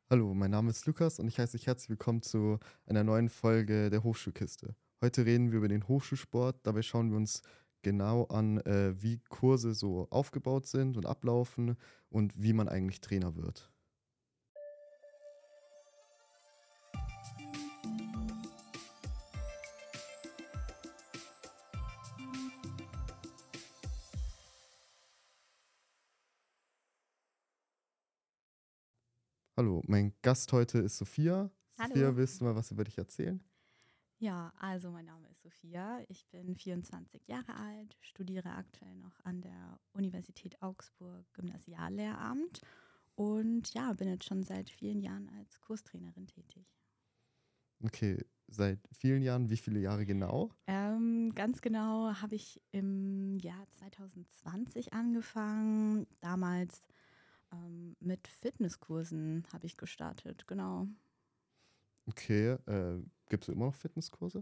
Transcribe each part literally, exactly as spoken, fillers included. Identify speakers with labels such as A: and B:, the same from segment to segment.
A: Hallo, mein Name ist Lukas und ich heiße dich herzlich willkommen zu einer neuen Folge der Hochschulkiste. Heute reden wir über den Hochschulsport. Dabei schauen wir uns genau an, äh, wie Kurse so aufgebaut sind und ablaufen und wie man eigentlich Trainer wird. Hallo, mein Gast heute ist Sophia. Sophia,
B: Hallo.
A: willst du mal was über dich erzählen?
B: Ja, also mein Name ist Sophia. Ich bin vierundzwanzig Jahre alt, studiere aktuell noch an der Universität Augsburg Gymnasiallehramt und ja, bin jetzt schon seit vielen Jahren als Kurstrainerin tätig.
A: Okay, seit vielen Jahren, wie viele Jahre genau?
B: Ähm, ganz genau habe ich im Jahr zwanzig zwanzig angefangen. Damals ähm, mit Fitnesskursen habe ich gestartet, genau.
A: Okay, äh, gibt es immer noch Fitnesskurse?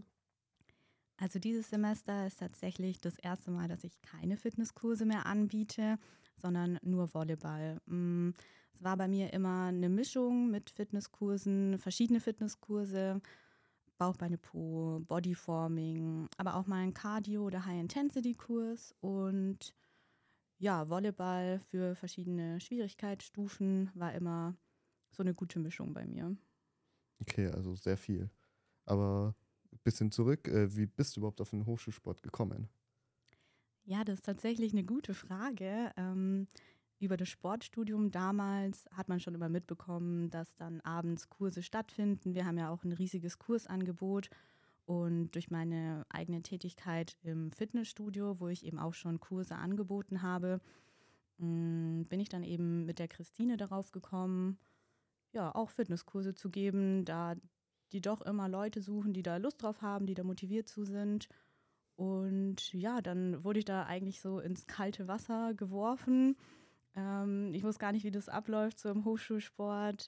B: Also dieses Semester ist tatsächlich das erste Mal, dass ich keine Fitnesskurse mehr anbiete, sondern nur Volleyball. Mm, Es war bei mir immer eine Mischung mit Fitnesskursen, verschiedene Fitnesskurse, Bauch, Beine, Po, Bodyforming, aber auch mal ein Cardio- oder High-Intensity-Kurs und ja, Volleyball für verschiedene Schwierigkeitsstufen war immer so eine gute Mischung bei mir.
A: Okay, also sehr viel. Aber ein bisschen zurück, äh, wie bist du überhaupt auf den Hochschulsport gekommen?
B: Ja, das ist tatsächlich eine gute Frage. Ähm, über das Sportstudium damals hat man schon immer mitbekommen, dass dann abends Kurse stattfinden. Wir haben ja auch ein riesiges Kursangebot. Und durch meine eigene Tätigkeit im Fitnessstudio, wo ich eben auch schon Kurse angeboten habe, mh, bin ich dann eben mit der Christine darauf gekommen, ja, auch Fitnesskurse zu geben, da die doch immer Leute suchen, die da Lust drauf haben, die da motiviert zu sind. Und ja, dann wurde ich da eigentlich so ins kalte Wasser geworfen. Ähm, ich wusste gar nicht, wie das abläuft, so im Hochschulsport,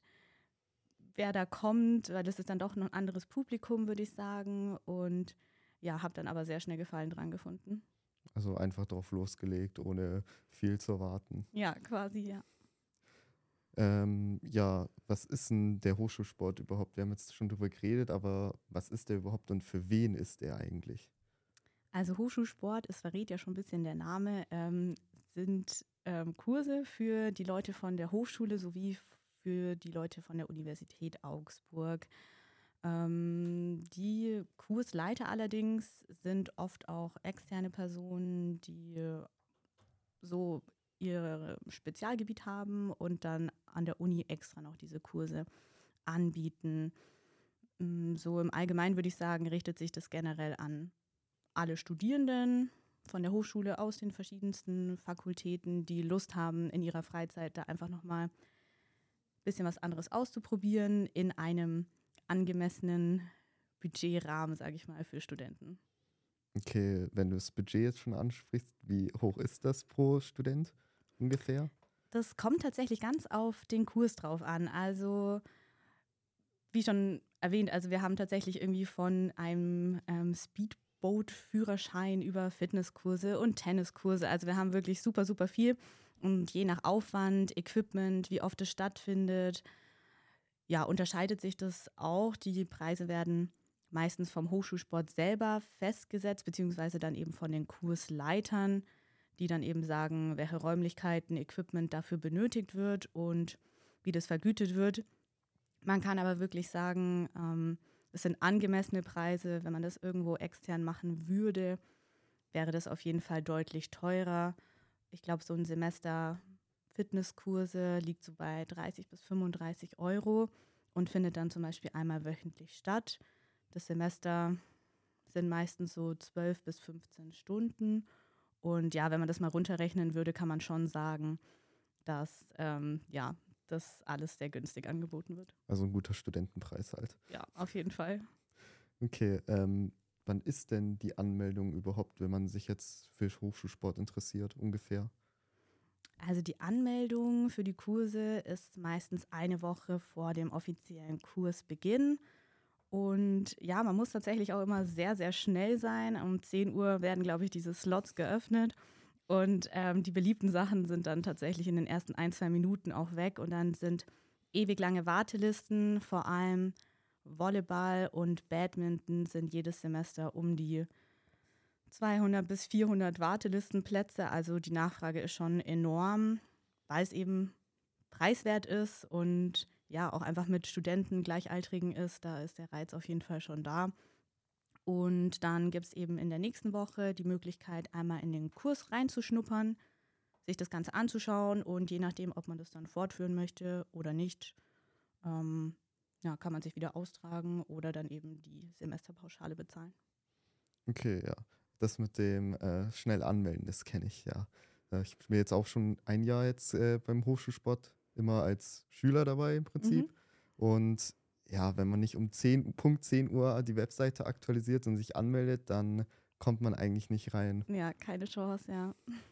B: wer da kommt, weil das ist dann doch noch ein anderes Publikum, würde ich sagen. Und ja, habe dann aber sehr schnell Gefallen dran gefunden.
A: Also einfach drauf losgelegt, ohne viel zu erwarten.
B: Ja, quasi, ja.
A: Ähm, ja, was ist denn der Hochschulsport überhaupt? Wir haben jetzt schon drüber geredet, aber was ist der überhaupt und für wen ist der eigentlich?
B: Also Hochschulsport, es verrät ja schon ein bisschen der Name, ähm, sind ähm, Kurse für die Leute von der Hochschule sowie für die Leute von der Universität Augsburg. Ähm, die Kursleiter allerdings sind oft auch externe Personen, die so ihr Spezialgebiet haben und dann an der Uni extra noch diese Kurse anbieten. Mm, So im Allgemeinen würde ich sagen, richtet sich das generell an alle Studierenden von der Hochschule aus den verschiedensten Fakultäten, die Lust haben, in ihrer Freizeit da einfach nochmal ein bisschen was anderes auszuprobieren in einem angemessenen Budgetrahmen, sage ich mal, für Studenten.
A: Okay, wenn du das Budget jetzt schon ansprichst, wie hoch ist das pro Student ungefähr?
B: Das kommt tatsächlich ganz auf den Kurs drauf an. Also, wie schon erwähnt, also wir haben tatsächlich irgendwie von einem ähm, Speedboat-Führerschein über Fitnesskurse und Tenniskurse. Also wir haben wirklich super, super viel. Und je nach Aufwand, Equipment, wie oft es stattfindet, ja, unterscheidet sich das auch. Die Preise werden meistens vom Hochschulsport selber festgesetzt, beziehungsweise dann eben von den Kursleitern, die dann eben sagen, welche Räumlichkeiten, Equipment dafür benötigt wird und wie das vergütet wird. Man kann aber wirklich sagen, ähm, es sind angemessene Preise. Wenn man das irgendwo extern machen würde, wäre das auf jeden Fall deutlich teurer. Ich glaube, so ein Semester Fitnesskurse liegt so bei dreißig bis fünfunddreißig Euro und findet dann zum Beispiel einmal wöchentlich statt. Das Semester sind meistens so zwölf bis fünfzehn Stunden. Und ja, wenn man das mal runterrechnen würde, kann man schon sagen, dass ähm, ja, das alles sehr günstig angeboten wird.
A: Also ein guter Studentenpreis halt.
B: Ja, auf jeden Fall.
A: Okay, ähm, wann ist denn die Anmeldung überhaupt, wenn man sich jetzt für Hochschulsport interessiert, ungefähr?
B: Also die Anmeldung für die Kurse ist meistens eine Woche vor dem offiziellen Kursbeginn. Und ja, man muss tatsächlich auch immer sehr, sehr schnell sein. Um zehn Uhr werden, glaube ich, diese Slots geöffnet. Und ähm, die beliebten Sachen sind dann tatsächlich in den ersten ein, zwei Minuten auch weg. Und dann sind ewig lange Wartelisten, vor allem Volleyball und Badminton sind jedes Semester um die zweihundert bis vierhundert Wartelistenplätze. Also die Nachfrage ist schon enorm, weil es eben preiswert ist und ja auch einfach mit Studenten Gleichaltrigen ist. Da ist der Reiz auf jeden Fall schon da. Und dann gibt es eben in der nächsten Woche die Möglichkeit, einmal in den Kurs reinzuschnuppern, sich das Ganze anzuschauen und je nachdem, ob man das dann fortführen möchte oder nicht, ähm, ja, kann man sich wieder austragen oder dann eben die Semesterpauschale bezahlen.
A: Okay, ja. Das mit dem äh, schnell anmelden, das kenne ich, ja. Äh, ich bin jetzt auch schon ein Jahr jetzt äh, beim Hochschulsport immer als Schüler dabei im Prinzip.
B: Mhm.
A: Und ja, wenn man nicht um zehn, Punkt zehn Uhr die Webseite aktualisiert und sich anmeldet, dann kommt man eigentlich nicht rein.
B: Ja, keine Chance, ja.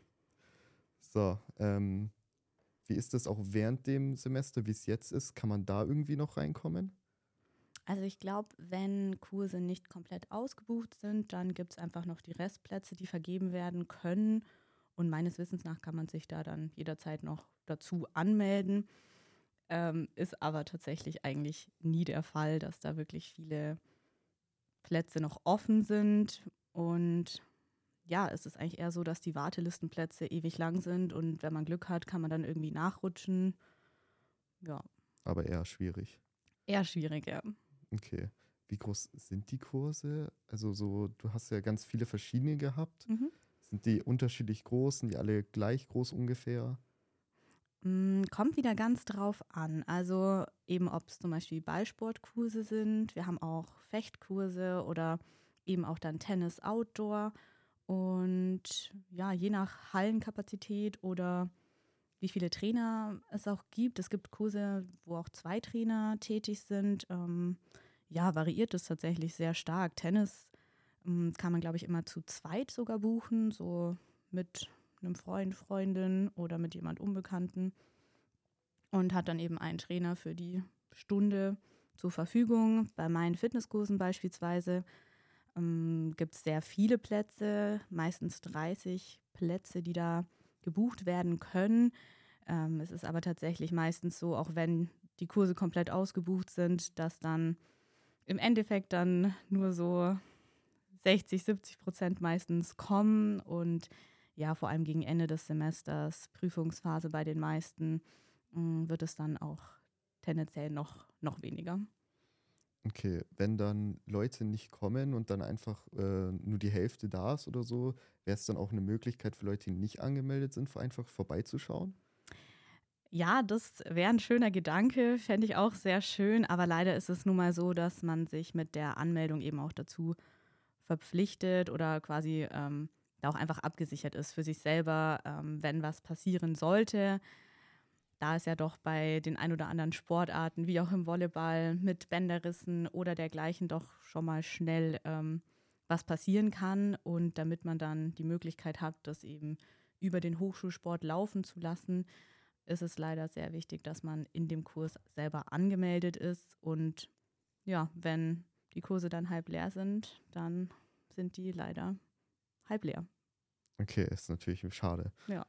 A: So, ähm, wie ist das auch während dem Semester, wie es jetzt ist? Kann man da irgendwie noch reinkommen?
B: Also ich glaube, wenn Kurse nicht komplett ausgebucht sind, dann gibt es einfach noch die Restplätze, die vergeben werden können. Und meines Wissens nach kann man sich da dann jederzeit noch dazu anmelden. Ähm, ist aber tatsächlich eigentlich nie der Fall, dass da wirklich viele Plätze noch offen sind. Und ja, es ist eigentlich eher so, dass die Wartelistenplätze ewig lang sind. Und wenn man Glück hat, kann man dann irgendwie nachrutschen. Ja,
A: Aber eher schwierig.
B: eher schwierig, ja.
A: Okay. Wie groß sind die Kurse? Also so, du hast ja ganz viele verschiedene gehabt.
B: Mhm.
A: Sind die unterschiedlich groß? Sind die alle gleich groß ungefähr?
B: Mm, Kommt wieder ganz drauf an. Also eben, ob es zum Beispiel Ballsportkurse sind. Wir haben auch Fechtkurse oder eben auch dann Tennis Outdoor. Und ja, je nach Hallenkapazität oder wie viele Trainer es auch gibt. Es gibt Kurse, wo auch zwei Trainer tätig sind. Ähm, ja, variiert es tatsächlich sehr stark. Tennis ähm, kann man, glaube ich, immer zu zweit sogar buchen, so mit einem Freund, Freundin oder mit jemand Unbekannten und hat dann eben einen Trainer für die Stunde zur Verfügung. Bei meinen Fitnesskursen beispielsweise ähm, gibt es sehr viele Plätze, meistens dreißig Plätze, die da gebucht werden können. Ähm, es ist aber tatsächlich meistens so, auch wenn die Kurse komplett ausgebucht sind, dass dann im Endeffekt dann nur so sechzig, siebzig Prozent meistens kommen und ja, vor allem gegen Ende des Semesters, Prüfungsphase bei den meisten, mh, wird es dann auch tendenziell noch, noch weniger.
A: Okay, wenn dann Leute nicht kommen und dann einfach äh, nur die Hälfte da ist oder so, wäre es dann auch eine Möglichkeit für Leute, die nicht angemeldet sind, einfach vorbeizuschauen?
B: Ja, das wäre ein schöner Gedanke, fände ich auch sehr schön, aber leider ist es nun mal so, dass man sich mit der Anmeldung eben auch dazu verpflichtet oder quasi ähm, da auch einfach abgesichert ist für sich selber, ähm, wenn was passieren sollte. Da es ja doch bei den ein oder anderen Sportarten, wie auch im Volleyball, mit Bänderrissen oder dergleichen doch schon mal schnell ähm, was passieren kann. Und damit man dann die Möglichkeit hat, das eben über den Hochschulsport laufen zu lassen, ist es leider sehr wichtig, dass man in dem Kurs selber angemeldet ist. Und ja, wenn die Kurse dann halb leer sind, dann sind die leider halb leer.
A: Okay, ist natürlich schade.
B: Ja.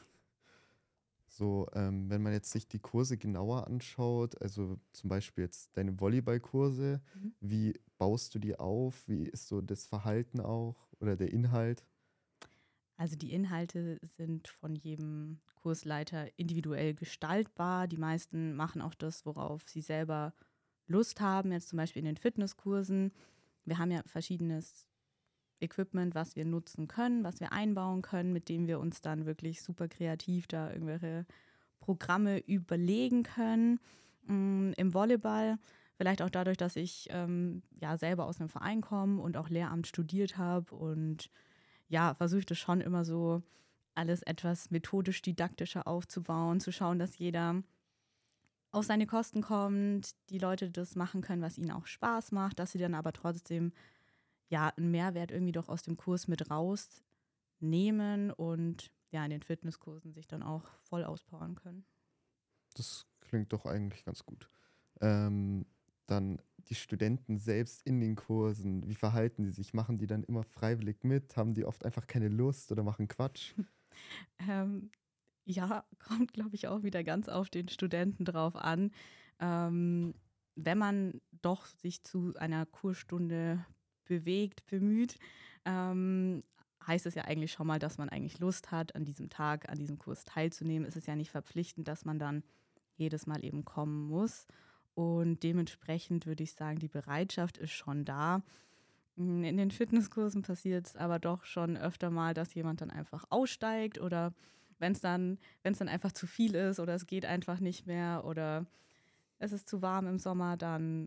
A: So, ähm, wenn man jetzt sich die Kurse genauer anschaut, also zum Beispiel jetzt deine Volleyballkurse,
B: Mhm.
A: wie baust du die auf? Wie ist so das Verhalten auch oder der Inhalt?
B: Also die Inhalte sind von jedem Kursleiter individuell gestaltbar. Die meisten machen auch das, worauf sie selber Lust haben. Jetzt zum Beispiel in den Fitnesskursen. Wir haben ja verschiedenes Equipment, was wir nutzen können, was wir einbauen können, mit dem wir uns dann wirklich super kreativ da irgendwelche Programme überlegen können. Mm, Im Volleyball, vielleicht auch dadurch, dass ich ähm, ja selber aus einem Verein komme und auch Lehramt studiert habe und ja, versuche ich das schon immer so alles etwas methodisch didaktischer aufzubauen, zu schauen, dass jeder auf seine Kosten kommt, die Leute das machen können, was ihnen auch Spaß macht, dass sie dann aber trotzdem ja einen Mehrwert irgendwie doch aus dem Kurs mit rausnehmen und ja in den Fitnesskursen sich dann auch voll auspowern können.
A: Das klingt doch eigentlich ganz gut. Ähm, dann die Studenten selbst in den Kursen, wie verhalten die sich? Machen die dann immer freiwillig mit? Haben die oft einfach keine Lust oder machen Quatsch?
B: Ähm, ja, kommt, glaube ich, auch wieder ganz auf den Studenten drauf an. Ähm, wenn man doch sich zu einer Kursstunde bewegt, bemüht, ähm, heißt es ja eigentlich schon mal, dass man eigentlich Lust hat, an diesem Tag, an diesem Kurs teilzunehmen. Es ist ja nicht verpflichtend, dass man dann jedes Mal eben kommen muss. Und dementsprechend würde ich sagen, die Bereitschaft ist schon da. Mm, In den Fitnesskursen passiert es aber doch schon öfter mal, dass jemand dann einfach aussteigt oder wenn es dann, wenn es dann einfach zu viel ist oder es geht einfach nicht mehr oder es ist zu warm im Sommer, dann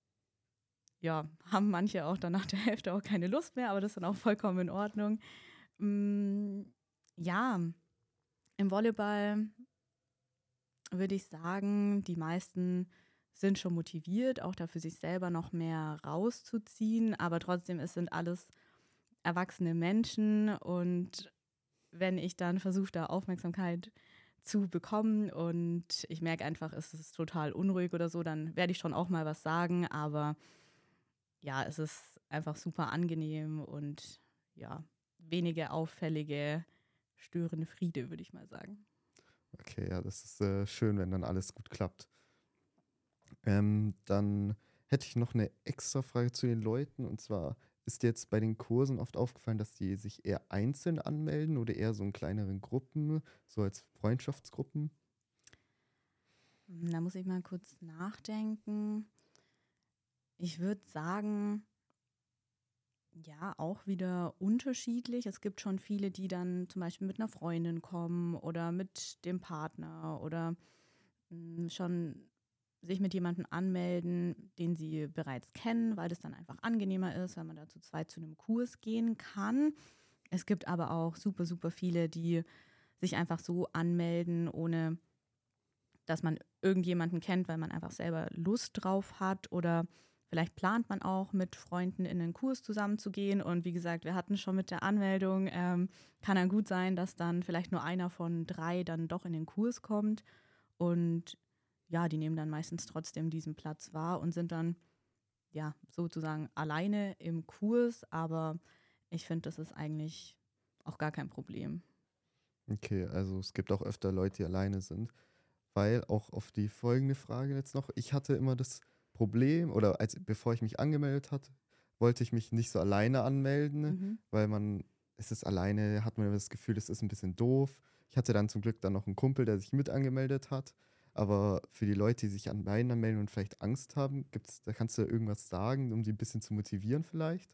B: ja, haben manche auch dann nach der Hälfte auch keine Lust mehr, aber das ist dann auch vollkommen in Ordnung. Mm, ja, im Volleyball würde ich sagen, die meisten sind schon motiviert, auch dafür sich selber noch mehr rauszuziehen, aber trotzdem, es sind alles erwachsene Menschen und wenn ich dann versuche, da Aufmerksamkeit zu bekommen und ich merke einfach, es ist total unruhig oder so, dann werde ich schon auch mal was sagen, aber ja, es ist einfach super angenehm und ja, wenige auffällige, störende Friede, würde ich mal sagen.
A: Okay, ja, das ist äh, schön, wenn dann alles gut klappt. Ähm, dann hätte ich noch eine extra Frage zu den Leuten. Und zwar, ist dir jetzt bei den Kursen oft aufgefallen, dass die sich eher einzeln anmelden oder eher so in kleineren Gruppen, so als Freundschaftsgruppen?
B: Da muss ich mal kurz nachdenken. Ich würde sagen, ja, auch wieder unterschiedlich. Es gibt schon viele, die dann zum Beispiel mit einer Freundin kommen oder mit dem Partner oder mh, schon sich mit jemandem anmelden, den sie bereits kennen, weil das dann einfach angenehmer ist, weil man da zu zweit zu einem Kurs gehen kann. Es gibt aber auch super, super viele, die sich einfach so anmelden, ohne dass man irgendjemanden kennt, weil man einfach selber Lust drauf hat oder vielleicht plant man auch mit Freunden in einen Kurs zusammenzugehen und wie gesagt, wir hatten schon mit der Anmeldung, ähm, kann dann gut sein, dass dann vielleicht nur einer von drei dann doch in den Kurs kommt und ja, die nehmen dann meistens trotzdem diesen Platz wahr und sind dann ja sozusagen alleine im Kurs, aber ich finde, das ist eigentlich auch gar kein Problem.
A: Okay, also es gibt auch öfter Leute, die alleine sind. Weil auch auf die folgende Frage jetzt noch, ich hatte immer das Problem, oder als bevor ich mich angemeldet hatte, wollte ich mich nicht so alleine anmelden,
B: Mhm.
A: weil man, es ist alleine, hat man immer das Gefühl, das ist ein bisschen doof. Ich hatte dann zum Glück dann noch einen Kumpel, der sich mit angemeldet hat. Aber für die Leute, die sich an beiden anmelden und vielleicht Angst haben, gibt's, da kannst du irgendwas sagen, um die ein bisschen zu motivieren vielleicht?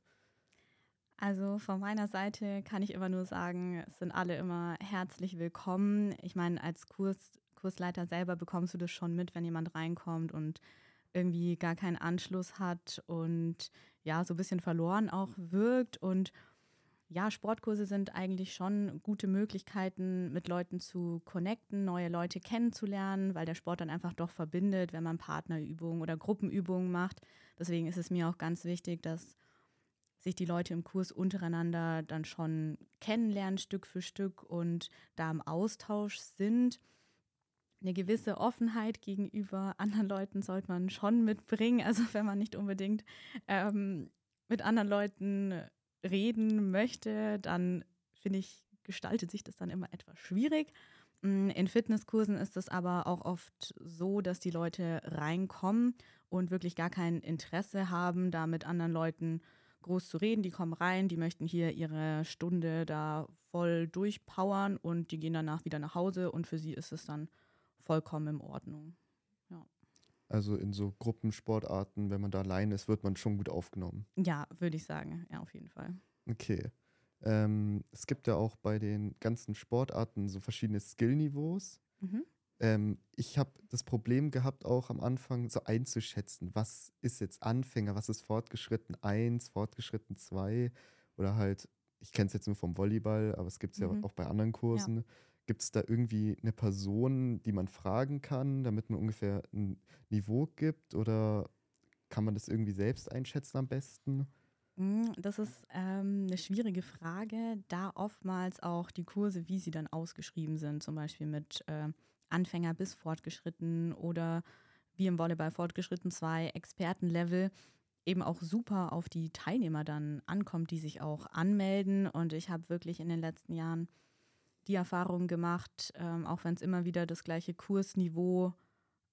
B: Also von meiner Seite kann ich immer nur sagen, es sind alle immer herzlich willkommen. Ich meine, als Kurs, Kursleiter selber bekommst du das schon mit, wenn jemand reinkommt und irgendwie gar keinen Anschluss hat und ja, so ein bisschen verloren auch wirkt. Und ja, Sportkurse sind eigentlich schon gute Möglichkeiten, mit Leuten zu connecten, neue Leute kennenzulernen, weil der Sport dann einfach doch verbindet, wenn man Partnerübungen oder Gruppenübungen macht. Deswegen ist es mir auch ganz wichtig, dass sich die Leute im Kurs untereinander dann schon kennenlernen, Stück für Stück und da im Austausch sind. Eine gewisse Offenheit gegenüber anderen Leuten sollte man schon mitbringen. Also wenn man nicht unbedingt ähm, mit anderen Leuten reden möchte, dann finde ich, gestaltet sich das dann immer etwas schwierig. Mm, In Fitnesskursen ist es aber auch oft so, dass die Leute reinkommen und wirklich gar kein Interesse haben, da mit anderen Leuten groß zu reden. Die kommen rein, die möchten hier ihre Stunde da voll durchpowern und die gehen danach wieder nach Hause und für sie ist es dann vollkommen in Ordnung. Ja,
A: Also in so Gruppensportarten, wenn man da alleine ist, wird man schon gut aufgenommen.
B: ja würde ich sagen. Ja, auf jeden Fall.
A: Okay. Ähm, es gibt ja auch bei den ganzen Sportarten so verschiedene Skillniveaus.
B: Mhm.
A: Ähm, ich habe das Problem gehabt, auch am Anfang so einzuschätzen, was ist jetzt Anfänger, was ist fortgeschritten eins, fortgeschritten zwei oder halt, ich kenne es jetzt nur vom Volleyball, aber es gibt es ja
B: Mhm.
A: auch bei anderen
B: Ja.
A: Kursen. Gibt es da irgendwie eine Person, die man fragen kann, damit man ungefähr ein Niveau gibt oder kann man das irgendwie selbst einschätzen am besten?
B: Mm, Das ist ähm, eine schwierige Frage, da oftmals auch die Kurse, wie sie dann ausgeschrieben sind, zum Beispiel mit äh, Anfänger bis fortgeschritten oder wie im Volleyball fortgeschritten zwei Expertenlevel, eben auch super auf die Teilnehmer dann ankommt, die sich auch anmelden. Und ich habe wirklich in den letzten Jahren die Erfahrung gemacht, ähm, auch wenn es immer wieder das gleiche Kursniveau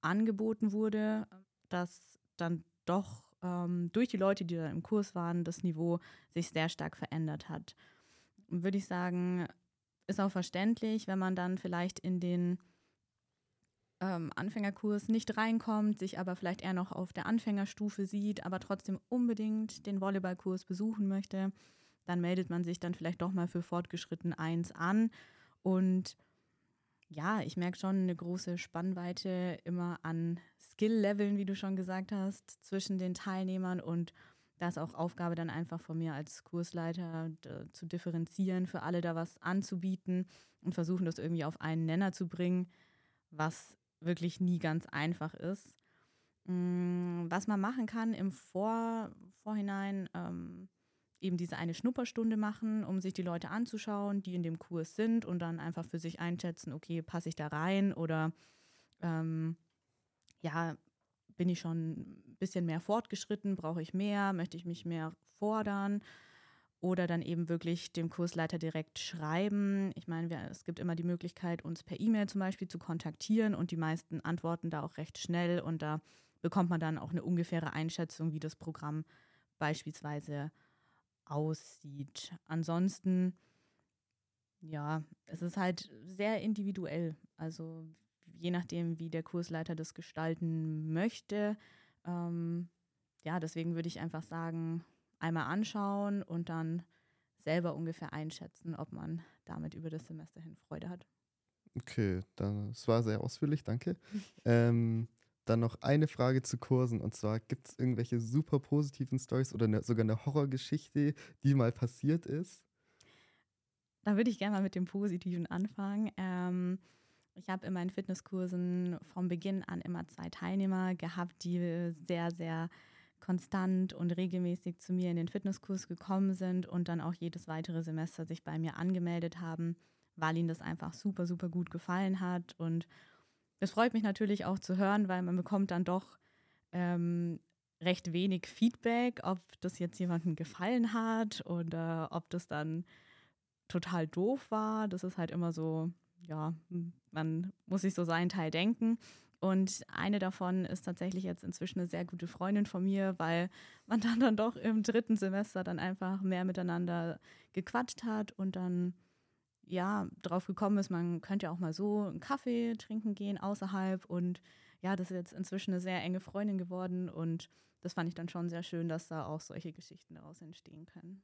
B: angeboten wurde, dass dann doch ähm, durch die Leute, die da im Kurs waren, das Niveau sich sehr stark verändert hat. Würde ich sagen, ist auch verständlich, wenn man dann vielleicht in den ähm, Anfängerkurs nicht reinkommt, sich aber vielleicht eher noch auf der Anfängerstufe sieht, aber trotzdem unbedingt den Volleyballkurs besuchen möchte, dann meldet man sich dann vielleicht doch mal für Fortgeschritten eins an. Und ja, ich merke schon eine große Spannweite immer an Skill-Leveln, wie du schon gesagt hast, zwischen den Teilnehmern. Und da ist auch Aufgabe dann einfach von mir als Kursleiter d- zu differenzieren, für alle da was anzubieten und versuchen, das irgendwie auf einen Nenner zu bringen, was wirklich nie ganz einfach ist. Mm, Was man machen kann im Vor Vorhinein, ähm, eben diese eine Schnupperstunde machen, um sich die Leute anzuschauen, die in dem Kurs sind und dann einfach für sich einschätzen, okay, passe ich da rein oder ähm, ja, bin ich schon ein bisschen mehr fortgeschritten, brauche ich mehr, möchte ich mich mehr fordern oder dann eben wirklich dem Kursleiter direkt schreiben. Ich meine, wir, es gibt immer die Möglichkeit, uns per E-Mail zum Beispiel zu kontaktieren und die meisten antworten da auch recht schnell und da bekommt man dann auch eine ungefähre Einschätzung, wie das Programm beispielsweise aussieht. Ansonsten, ja, es ist halt sehr individuell. Also je nachdem, wie der Kursleiter das gestalten möchte. Ähm, ja, deswegen würde ich einfach sagen, einmal anschauen und dann selber ungefähr einschätzen, ob man damit über das Semester hin Freude hat.
A: Okay, dann, das war sehr ausführlich, danke. Ähm, dann noch eine Frage zu Kursen. Und zwar, gibt es irgendwelche super positiven Stories oder eine, sogar eine Horrorgeschichte, die mal passiert ist?
B: Da würde ich gerne mal mit dem Positiven anfangen. Ähm, ich habe in meinen Fitnesskursen vom Beginn an immer zwei Teilnehmer gehabt, die sehr, sehr konstant und regelmäßig zu mir in den Fitnesskurs gekommen sind und dann auch jedes weitere Semester sich bei mir angemeldet haben, weil ihnen das einfach super, super gut gefallen hat. Und es freut mich natürlich auch zu hören, weil man bekommt dann doch ähm, recht wenig Feedback, ob das jetzt jemandem gefallen hat oder ob das dann total doof war. Das ist halt immer so, ja, man muss sich so seinen Teil denken. Und eine davon ist tatsächlich jetzt inzwischen eine sehr gute Freundin von mir, weil man dann, dann doch im dritten Semester dann einfach mehr miteinander gequatscht hat und dann ja drauf gekommen ist, man könnte ja auch mal so einen Kaffee trinken gehen außerhalb. Und ja, das ist jetzt inzwischen eine sehr enge Freundin geworden und das fand ich dann schon sehr schön, dass da auch solche Geschichten daraus entstehen können.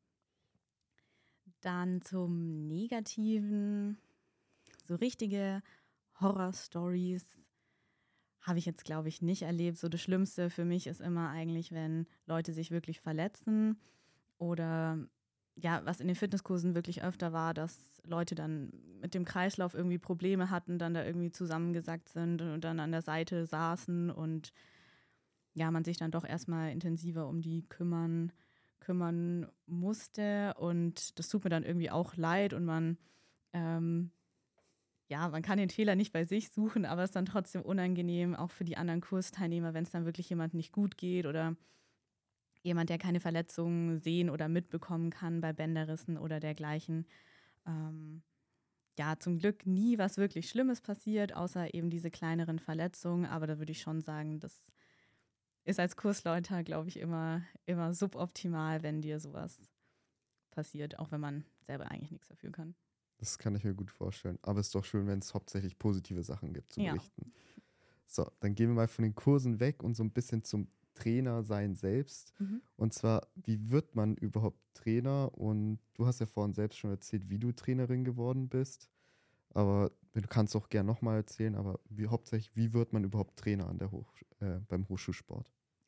B: Dann zum Negativen, so richtige Horror-Stories habe ich jetzt, glaube ich, nicht erlebt. So das Schlimmste für mich ist immer eigentlich, wenn Leute sich wirklich verletzen oder ja, was in den Fitnesskursen wirklich öfter war, dass Leute dann mit dem Kreislauf irgendwie Probleme hatten, dann da irgendwie zusammengesackt sind und dann an der Seite saßen und ja, man sich dann doch erstmal intensiver um die kümmern kümmern musste und das tut mir dann irgendwie auch leid und man, ähm, ja, man kann den Fehler nicht bei sich suchen, aber es ist dann trotzdem unangenehm, auch für die anderen Kursteilnehmer, wenn es dann wirklich jemand nicht gut geht oder jemand, der keine Verletzungen sehen oder mitbekommen kann bei Bänderrissen oder dergleichen. Ähm, ja, zum Glück nie was wirklich Schlimmes passiert, außer eben diese kleineren Verletzungen, aber da würde ich schon sagen, das ist als Kursleiter, glaube ich, immer, immer suboptimal, wenn dir sowas passiert, auch wenn man selber eigentlich nichts dafür kann.
A: Das kann ich mir gut vorstellen. Aber es ist doch schön, wenn es hauptsächlich positive Sachen gibt zu
B: Ja.
A: berichten. So, dann gehen wir mal von den Kursen weg und so ein bisschen zum Trainer sein selbst.
B: Mhm.
A: Und zwar, wie wird man überhaupt Trainer? Und du hast ja vorhin selbst schon erzählt, wie du Trainerin geworden bist. Aber du kannst auch gern nochmal erzählen, aber wie, hauptsächlich, wie wird man überhaupt Trainer an der Hoch, äh, beim Hochschulsport?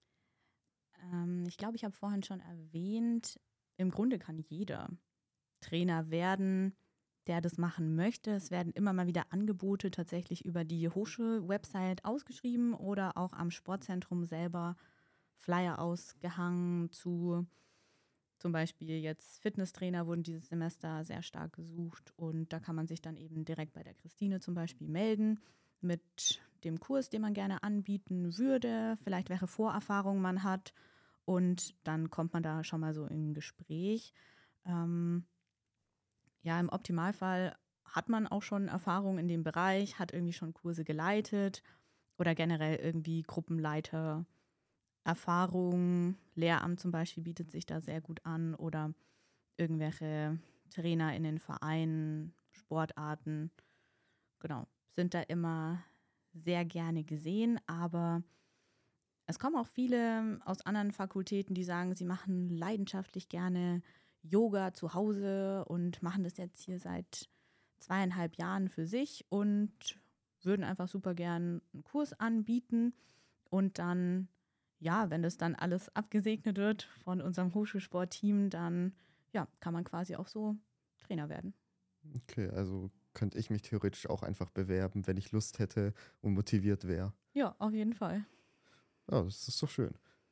B: Ähm, ich glaube, ich habe vorhin schon erwähnt, im Grunde kann jeder Trainer werden, der das machen möchte. Es werden immer mal wieder Angebote tatsächlich über die Hochschul-Website ausgeschrieben oder auch am Sportzentrum selber Flyer ausgehangen zu zum Beispiel jetzt Fitnesstrainer wurden dieses Semester sehr stark gesucht und da kann man sich dann eben direkt bei der Christine zum Beispiel melden mit dem Kurs, den man gerne anbieten würde, vielleicht welche Vorerfahrungen man hat und dann kommt man da schon mal so in ein Gespräch. Ähm, ja, im Optimalfall hat man auch schon Erfahrung in dem Bereich, hat irgendwie schon Kurse geleitet oder generell irgendwie Gruppenleiter, Erfahrung, Lehramt zum Beispiel bietet sich da sehr gut an oder irgendwelche Trainer in den Vereinen, Sportarten, genau, sind da immer sehr gerne gesehen, aber es kommen auch viele aus anderen Fakultäten, die sagen, sie machen leidenschaftlich gerne Yoga zu Hause und machen das jetzt hier seit zweieinhalb Jahren für sich und würden einfach super gern einen Kurs anbieten und dann, ja, wenn das dann alles abgesegnet wird von unserem Hochschulsportteam, dann ja, kann man quasi auch so Trainer werden.
A: Okay, also könnte ich mich theoretisch auch einfach bewerben, wenn ich Lust hätte und motiviert wäre.
B: Ja, auf jeden Fall.
A: Ja, das ist doch schön.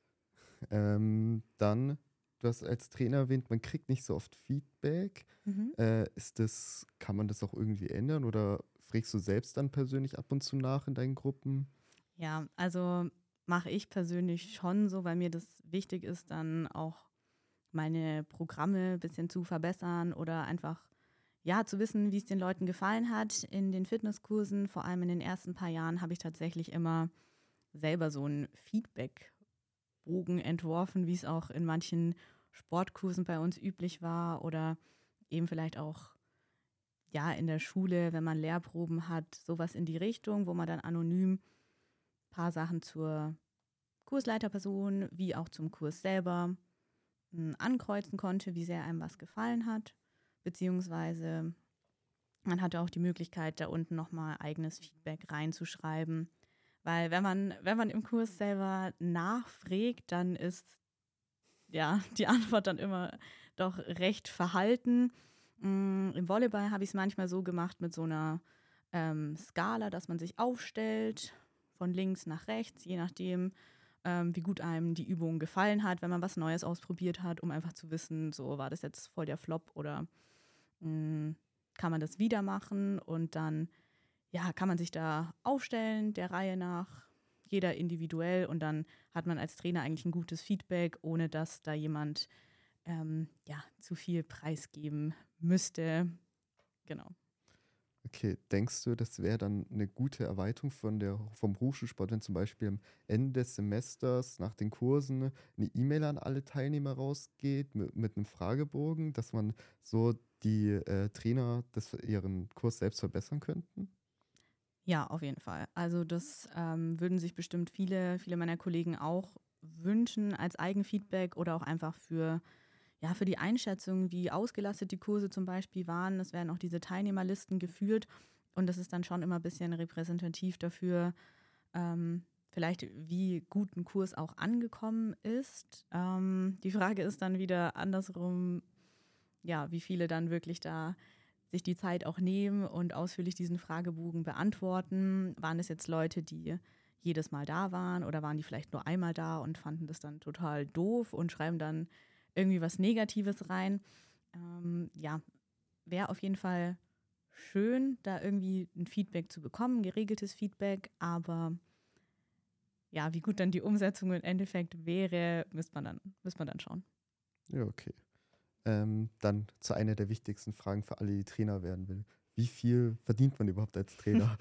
A: Ähm, dann, du hast als Trainer erwähnt, man kriegt nicht so oft Feedback.
B: Mhm.
A: Äh, ist das, kann man das auch irgendwie ändern oder fragst du selbst dann persönlich ab und zu nach in deinen Gruppen?
B: Ja, also mache ich persönlich schon so, weil mir das wichtig ist, dann auch meine Programme ein bisschen zu verbessern oder einfach, ja, zu wissen, wie es den Leuten gefallen hat. In den Fitnesskursen, vor allem in den ersten paar Jahren, habe ich tatsächlich immer selber so einen Feedback-Bogen entworfen, wie es auch in manchen Sportkursen bei uns üblich war oder eben vielleicht auch, ja, in der Schule, wenn man Lehrproben hat, sowas in die Richtung, wo man dann anonym ein paar Sachen zur Kursleiterperson wie auch zum Kurs selber m, ankreuzen konnte, wie sehr einem was gefallen hat. Beziehungsweise man hatte auch die Möglichkeit, da unten nochmal eigenes Feedback reinzuschreiben. Weil wenn man, wenn man im Kurs selber nachfragt, dann ist ja die Antwort dann immer doch recht verhalten. Mm, Im Volleyball habe ich es manchmal so gemacht mit so einer ähm, Skala, dass man sich aufstellt, von links nach rechts, je nachdem, ähm, wie gut einem die Übung gefallen hat, wenn man was Neues ausprobiert hat, um einfach zu wissen, so war das jetzt voll der Flop oder mh, kann man das wieder machen und dann ja, kann man sich da aufstellen, der Reihe nach, jeder individuell und dann hat man als Trainer eigentlich ein gutes Feedback, ohne dass da jemand ähm, ja, zu viel preisgeben müsste. Genau.
A: Okay, denkst du, das wäre dann eine gute Erweiterung von der, vom Hochschulsport, wenn zum Beispiel am Ende des Semesters nach den Kursen eine E-Mail an alle Teilnehmer rausgeht mit, mit einem Fragebogen, dass man so die äh, Trainer das, ihren Kurs selbst verbessern könnten?
B: Ja, auf jeden Fall. Also das ähm, würden sich bestimmt viele, viele meiner Kollegen auch wünschen als Eigenfeedback oder auch einfach für, ja, für die Einschätzung, wie ausgelastet die Kurse zum Beispiel waren. Es werden auch diese Teilnehmerlisten geführt und das ist dann schon immer ein bisschen repräsentativ dafür, ähm, vielleicht wie gut ein Kurs auch angekommen ist. Ähm, die Frage ist dann wieder andersrum, ja, wie viele dann wirklich da sich die Zeit auch nehmen und ausführlich diesen Fragebogen beantworten. Waren es jetzt Leute, die jedes Mal da waren oder waren die vielleicht nur einmal da und fanden das dann total doof und schreiben dann irgendwie was Negatives rein? Ähm, ja, wäre auf jeden Fall schön, da irgendwie ein Feedback zu bekommen, geregeltes Feedback, aber ja, wie gut dann die Umsetzung im Endeffekt wäre, müsste man dann, müsste man dann schauen.
A: Ja, okay. Ähm, dann zu einer der wichtigsten Fragen für alle, die Trainer werden will. Wie viel verdient man überhaupt als Trainer?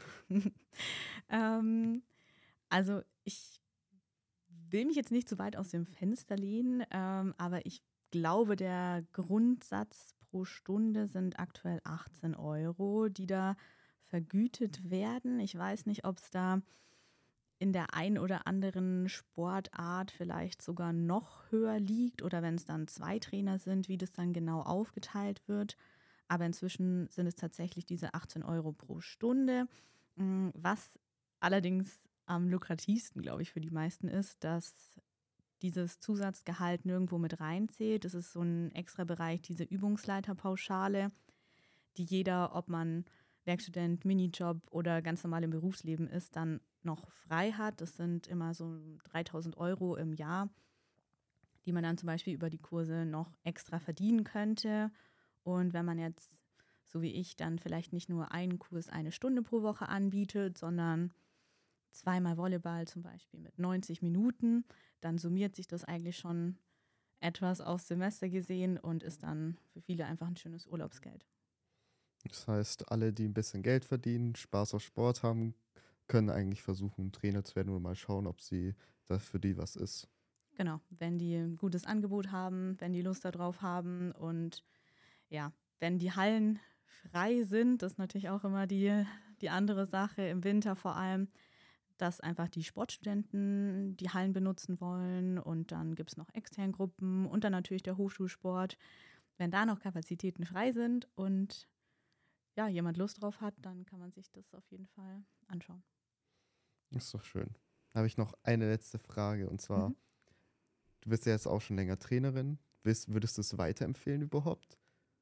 B: ähm, also ich will mich jetzt nicht zu weit aus dem Fenster lehnen, ähm, aber ich glaube, der Grundsatz pro Stunde sind aktuell achtzehn Euro, die da vergütet werden. Ich weiß nicht, ob es da in der einen oder anderen Sportart vielleicht sogar noch höher liegt oder wenn es dann zwei Trainer sind, wie das dann genau aufgeteilt wird. Aber inzwischen sind es tatsächlich diese achtzehn Euro pro Stunde, mm, was allerdings am lukrativsten, glaube ich, für die meisten ist, dass dieses Zusatzgehalt nirgendwo mit reinzählt. Das ist so ein extra Bereich, diese Übungsleiterpauschale, die jeder, ob man Werkstudent, Minijob oder ganz normal im Berufsleben ist, dann noch frei hat. Das sind immer so dreitausend Euro im Jahr, die man dann zum Beispiel über die Kurse noch extra verdienen könnte. Und wenn man jetzt, so wie ich, dann vielleicht nicht nur einen Kurs eine Stunde pro Woche anbietet, sondern zweimal Volleyball zum Beispiel mit neunzig Minuten, dann summiert sich das eigentlich schon etwas aufs Semester gesehen und ist dann für viele einfach ein schönes Urlaubsgeld.
A: Das heißt, alle, die ein bisschen Geld verdienen, Spaß auf Sport haben, können eigentlich versuchen, Trainer zu werden oder mal schauen, ob sie das für die was ist.
B: Genau, wenn die ein gutes Angebot haben, wenn die Lust darauf haben und ja, wenn die Hallen frei sind, das ist natürlich auch immer die, die andere Sache, im Winter vor allem, dass einfach die Sportstudenten die Hallen benutzen wollen und dann gibt es noch externe Gruppen und dann natürlich der Hochschulsport. Wenn da noch Kapazitäten frei sind und ja, jemand Lust drauf hat, dann kann man sich das auf jeden Fall anschauen.
A: Das ist doch schön. Da habe ich noch eine letzte Frage und zwar,
B: Mhm.
A: du bist ja jetzt auch schon länger Trainerin. Willst, würdest du es weiterempfehlen überhaupt?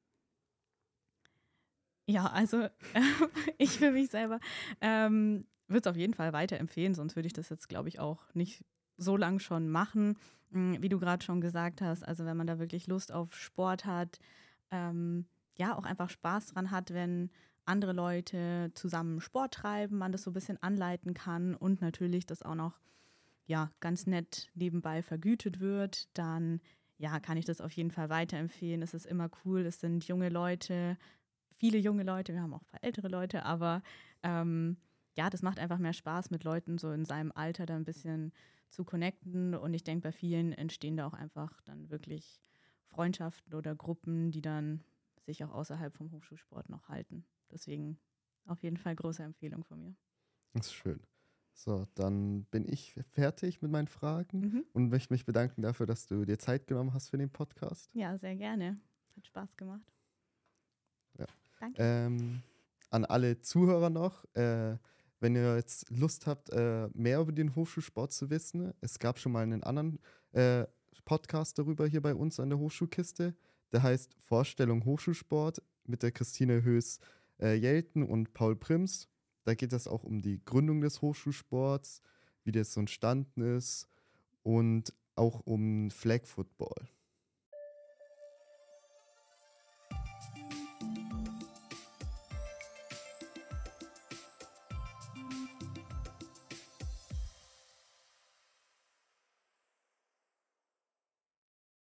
B: Ja, also ich für mich selber ähm, würde es auf jeden Fall weiterempfehlen, sonst würde ich das jetzt, glaube ich, auch nicht so lang schon machen. Mm, Wie du gerade schon gesagt hast, also wenn man da wirklich Lust auf Sport hat, ähm, ja, auch einfach Spaß dran hat, wenn andere Leute zusammen Sport treiben, man das so ein bisschen anleiten kann und natürlich das auch noch, ja, ganz nett nebenbei vergütet wird, dann, ja, kann ich das auf jeden Fall weiterempfehlen. Es ist immer cool, es sind junge Leute, viele junge Leute, wir haben auch ein paar ältere Leute, aber ähm, ja, das macht einfach mehr Spaß, mit Leuten so in seinem Alter da ein bisschen zu connecten. Und ich denke, bei vielen entstehen da auch einfach dann wirklich Freundschaften oder Gruppen, die dann sich auch außerhalb vom Hochschulsport noch halten. Deswegen auf jeden Fall große Empfehlung von mir.
A: Das ist schön. So, dann bin ich fertig mit meinen Fragen
B: Mhm.
A: und möchte mich bedanken dafür, dass du dir Zeit genommen hast für den Podcast.
B: Ja, sehr gerne. Hat Spaß gemacht.
A: Ja.
B: Danke.
A: Ähm, an alle Zuhörer noch, äh, wenn ihr jetzt Lust habt, äh, mehr über den Hochschulsport zu wissen, es gab schon mal einen anderen äh, Podcast darüber hier bei uns an der Hochschulkiste. Der heißt Vorstellung Hochschulsport mit der Christine Höß-Jelten und Paul Prims. Da geht es auch um die Gründung des Hochschulsports, wie das so entstanden ist und auch um Flag Football.